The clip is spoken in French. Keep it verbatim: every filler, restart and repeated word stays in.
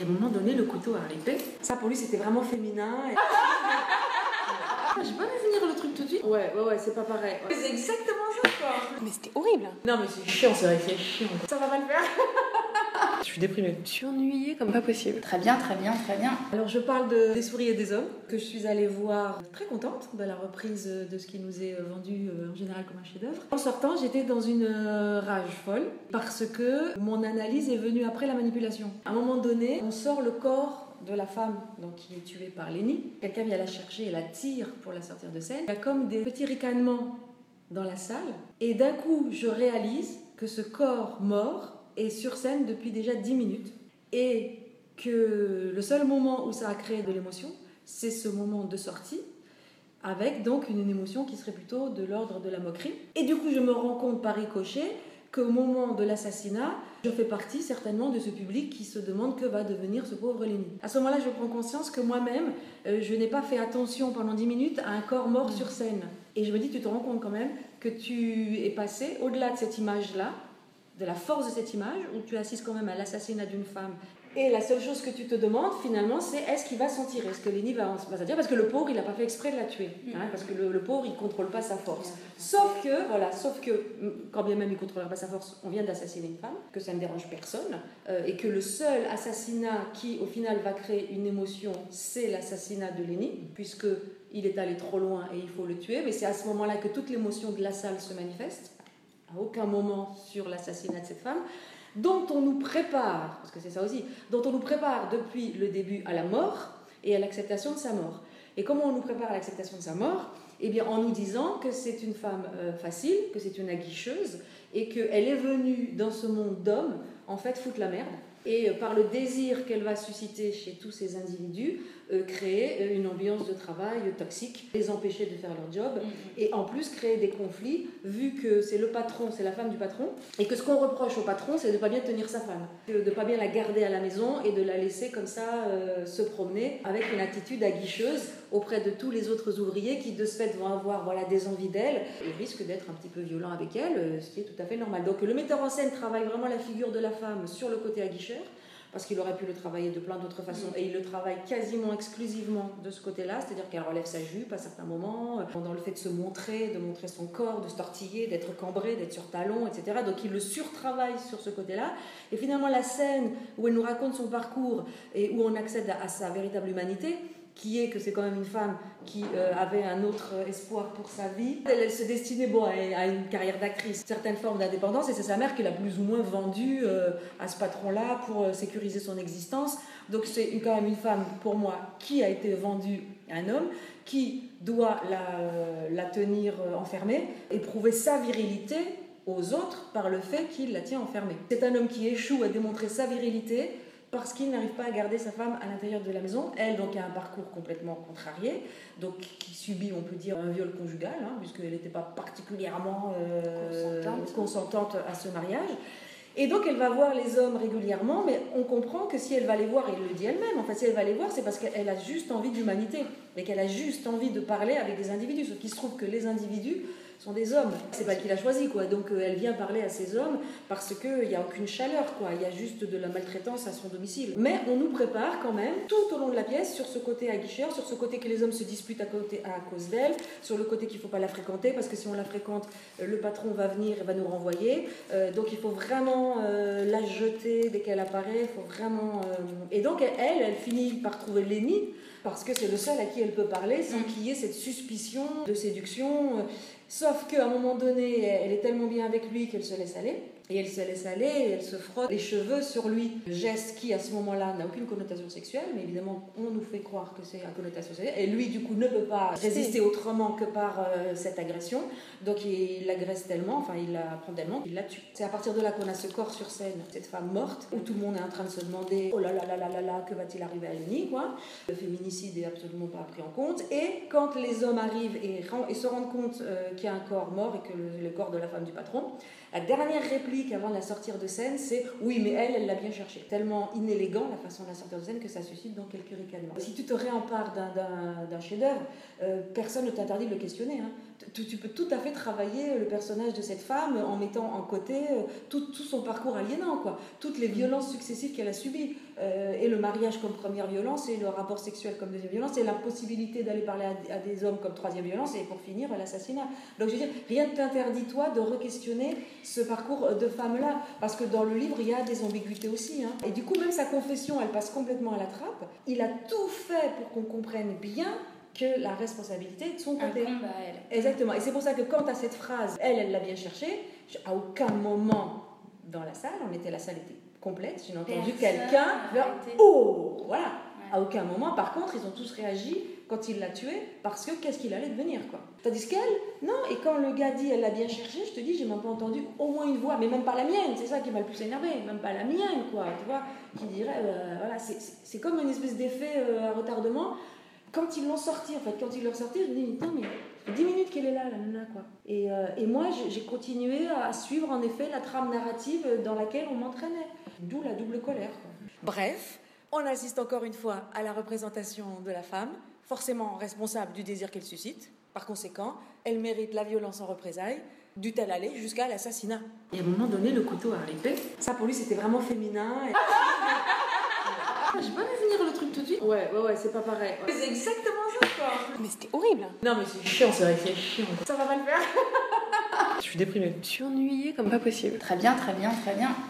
à un moment donné, le couteau a ripé. Ça, pour lui, c'était vraiment féminin. Et... J'ai pas vu venir le truc tout de suite. Ouais, ouais, ouais, c'est pas pareil. Ouais. C'est exactement ça, quoi. Mais c'était horrible. Non, mais c'est chiant, c'est vrai que c'est chiant. Ça va pas le faire. Je suis déprimée. Je suis ennuyée comme pas possible. Très bien, très bien, très bien. Alors, je parle de Des souris et des hommes, que je suis allée voir très contente de la reprise de ce qui nous est vendu en général comme un chef-d'œuvre. En sortant, j'étais dans une rage folle parce que mon analyse est venue après la manipulation. À un moment donné, on sort le corps de la femme donc, qui est tuée par Lenny. Quelqu'un vient la chercher et la tire pour la sortir de scène. Il y a comme des petits ricanements dans la salle. Et d'un coup, je réalise que ce corps mort est sur scène depuis déjà dix minutes. Et que le seul moment où ça a créé de l'émotion, c'est ce moment de sortie, avec donc une émotion qui serait plutôt de l'ordre de la moquerie. Et du coup, je me rends compte par ricochet qu'au moment de l'assassinat, je fais partie certainement de ce public qui se demande que va devenir ce pauvre Lenny. À ce moment-là, je prends conscience que moi-même, euh, je n'ai pas fait attention pendant dix minutes à un corps mort mmh. sur scène. Et je me dis, tu te rends compte quand même que tu es passé au-delà de cette image-là, de la force de cette image, où tu assistes quand même à l'assassinat d'une femme. Et la seule chose que tu te demandes, finalement, c'est est-ce qu'il va s'en tirer? Est-ce que Lenny va, va s'en tirer? Parce que le pauvre, il n'a pas fait exprès de la tuer. Hein, parce que le, le pauvre, il ne contrôle pas sa force. Sauf que, voilà, sauf que, quand bien même il ne contrôlera pas sa force, on vient d'assassiner une femme, que ça ne dérange personne, euh, et que le seul assassinat qui, au final, va créer une émotion, c'est l'assassinat de Lenny, puisqu'il est allé trop loin et il faut le tuer. Mais c'est à ce moment-là que toute l'émotion de la salle se manifeste. À aucun moment sur l'assassinat de cette femme, dont on nous prépare, parce que c'est ça aussi, dont on nous prépare depuis le début à la mort et à l'acceptation de sa mort. Et comment on nous prépare à l'acceptation de sa mort? Eh bien, en nous disant que c'est une femme euh, facile, que c'est une aguicheuse, et qu'elle est venue dans ce monde d'hommes, en fait, foutre la merde. Et euh, par le désir qu'elle va susciter chez tous ces individus, euh, créer une ambiance de travail toxique, les empêcher de faire leur job, mmh. et en plus créer des conflits, vu que c'est le patron, c'est la femme du patron, et que ce qu'on reproche au patron, c'est de ne pas bien tenir sa femme, de ne pas bien la garder à la maison et de la laisser comme ça euh, se promener avec une attitude aguicheuse auprès de tous les autres ouvriers qui de ce fait vont avoir voilà, des envies d'elle et risquent d'être un petit peu violents avec elle, euh, ce qui est tout à fait normal. Donc le metteur en scène travaille vraiment la figure de la femme sur le côté aguicheur, parce qu'il aurait pu le travailler de plein d'autres façons, et il le travaille quasiment exclusivement de ce côté-là, c'est-à-dire qu'elle relève sa jupe à certains moments, dans le fait de se montrer, de montrer son corps, de se tortiller, d'être cambrée, d'être sur talons, et cetera. Donc il le surtravaille sur ce côté-là, et finalement la scène où elle nous raconte son parcours et où on accède à sa véritable humanité, qui est que c'est quand même une femme qui euh, avait un autre espoir pour sa vie. Elle, elle se destinait bon, à une carrière d'actrice, certaines formes d'indépendance, et c'est sa mère qui l'a plus ou moins vendue euh, à ce patron-là pour euh, sécuriser son existence. Donc c'est quand même une femme, pour moi, qui a été vendue à un homme, qui doit la, euh, la tenir euh, enfermée et prouver sa virilité aux autres par le fait qu'il la tient enfermée. C'est un homme qui échoue à démontrer sa virilité parce qu'il n'arrive pas à garder sa femme à l'intérieur de la maison. Elle, donc, a un parcours complètement contrarié, donc qui subit, on peut dire, un viol conjugal, hein, puisqu'elle n'était pas particulièrement euh, consentante. consentante à ce mariage. Et donc, elle va voir les hommes régulièrement, mais on comprend que si elle va les voir, et elle le dit elle-même, en fait, si elle va les voir, c'est parce qu'elle a juste envie d'humanité, et qu'elle a juste envie de parler avec des individus. Sauf qu'il se trouve que les individus sont des hommes. C'est pas qu'il a choisi, quoi. Donc euh, elle vient parler à ces hommes parce qu'il n'y a aucune chaleur, quoi. Il y a juste de la maltraitance à son domicile. Mais on nous prépare quand même, tout au long de la pièce, sur ce côté aguicheur, sur ce côté que les hommes se disputent à, côté, à cause d'elle, sur le côté qu'il ne faut pas la fréquenter, parce que si on la fréquente, euh, le patron va venir et va nous renvoyer. Euh, donc il faut vraiment euh, la jeter dès qu'elle apparaît. Il faut vraiment... Euh... Et donc elle, elle finit par trouver Lenny, parce que c'est le seul à qui elle peut parler sans qu'il y ait cette suspicion de séduction. Sauf qu'à un moment donné, elle est tellement bien avec lui qu'elle se laisse aller. Et elle se laisse aller et elle se frotte les cheveux sur lui. Geste qui, à ce moment-là, n'a aucune connotation sexuelle, mais évidemment, on nous fait croire que c'est une connotation sexuelle. Et lui, du coup, ne peut pas résister autrement que par euh, cette agression. Donc, il l'agresse tellement, enfin, il la prend tellement qu'il la tue. C'est à partir de là qu'on a ce corps sur scène, cette femme morte, où tout le monde est en train de se demander « Oh là là là là là là, que va-t-il arriver à Lenny ?» quoi. Le féminicide n'est absolument pas pris en compte. Et quand les hommes arrivent et, et se rendent compte euh, qu'il y a un corps mort et que le, le corps de la femme du patron, la dernière réplique avant de la sortir de scène, c'est « Oui, mais elle, elle l'a bien cherché ». Tellement inélégant la façon de la sortir de scène que ça suscite donc quelques ricanements. Si tu te réempares d'un, d'un, d'un chef-d'œuvre, euh, personne ne t'interdit de le questionner. Hein. Tu, tu peux tout à fait travailler le personnage de cette femme en mettant en côté euh, tout, tout son parcours aliénant, quoi. Toutes les violences successives qu'elle a subies. euh, et le mariage comme première violence, et le rapport sexuel comme deuxième violence, et la possibilité d'aller parler à, à des hommes comme troisième violence, et pour finir, l'assassinat. Donc je veux dire, rien ne t'interdit, toi, de re-questionner ce parcours de femme-là, parce que dans le livre, il y a des ambiguïtés aussi. Hein. Et du coup, même sa confession, elle passe complètement à la trappe. Il a tout fait pour qu'on comprenne bien que la responsabilité est de son côté. Un combat à elle. Exactement. Et c'est pour ça que quand à cette phrase, elle, elle l'a bien cherchée, à aucun moment dans la salle, on était, la salle était complète, j'ai entendu Personne quelqu'un faire été... « Oh !» Voilà. Ouais. À aucun moment. Par contre, ils ont tous réagi quand il l'a tué, parce que qu'est-ce qu'il allait devenir, quoi. Tandis qu'elle, non. Et quand le gars dit « Elle l'a bien cherché », je te dis, j'ai même pas entendu au moins une voix, mais même pas la mienne, c'est ça qui m'a le plus énervé, même pas la mienne, quoi, tu vois, qui dirait, euh, voilà, c'est, c'est, c'est comme une espèce d'effet euh, à retardement. Quand ils l'ont sorti, en fait, quand ils l'ont sorti, je me dis, putain, mais ça fait dix minutes qu'elle est là, la nana, quoi. Et, euh, et moi, j'ai, j'ai continué à suivre, en effet, la trame narrative dans laquelle on m'entraînait. D'où la double colère, quoi. Bref, on assiste encore une fois à la représentation de la femme, forcément responsable du désir qu'elle suscite. Par conséquent, elle mérite la violence en représailles, dût-elle aller jusqu'à l'assassinat. Et à un moment donné, le couteau à l'épée, ça pour lui, c'était vraiment féminin. Et... J'ai pas vu venir le truc tout de suite. Ouais, ouais, ouais, c'est pas pareil. Ouais. C'est exactement ça, quoi. Mais c'était horrible. Non, mais c'est chiant, c'est vrai que c'est chiant. Ça va pas le faire. Je suis déprimée. Je suis ennuyée comme pas possible. Très bien, très bien, très bien.